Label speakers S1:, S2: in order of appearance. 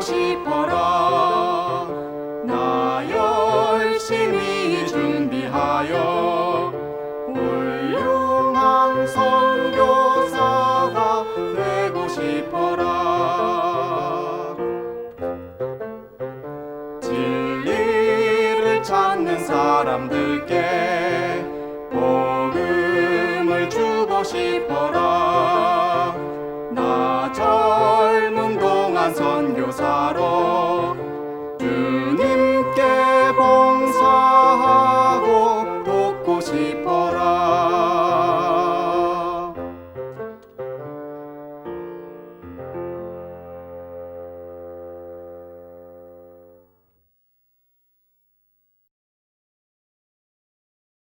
S1: 싶어라. 나 열심히 준비하여 훌륭한 선교사가 되고 싶어라. 진리를 찾는 사람들께 복음을 주고 싶어라. 나 젊은 동안 선교사로